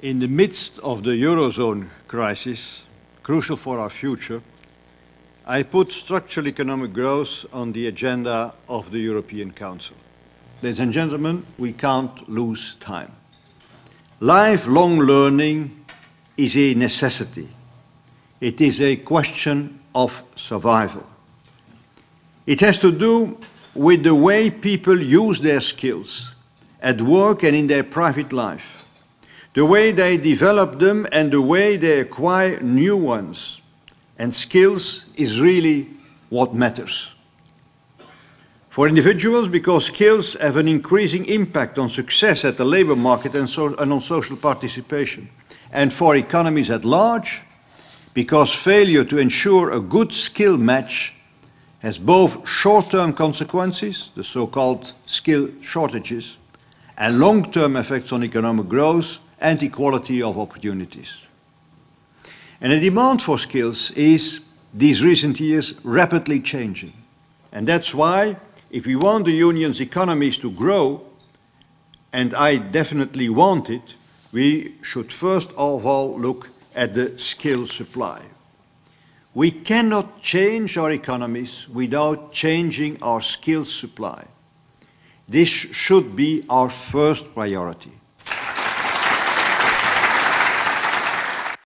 In the midst of the Eurozone crisis, crucial for our future, I put structural economic growth on the agenda of the European Council. Ladies and gentlemen, we can't lose time. Lifelong learning is a necessity. It is a question of survival. It has to do with the way people use their skills at work and in their private life, the way they develop them and the way they acquire new ones. And skills is really what matters. For individuals, because skills have an increasing impact on success at the labour market and on social participation. And for economies at large, because failure to ensure a good skill match has both short-term consequences, the so-called skill shortages, and long-term effects on economic growth and equality of opportunities. And the demand for skills is, these recent years, rapidly changing. And that's why, if we want the Union's economies to grow, and I definitely want it, we should first of all look at the skill supply. We cannot change our economies without changing our skills supply. This should be our first priority.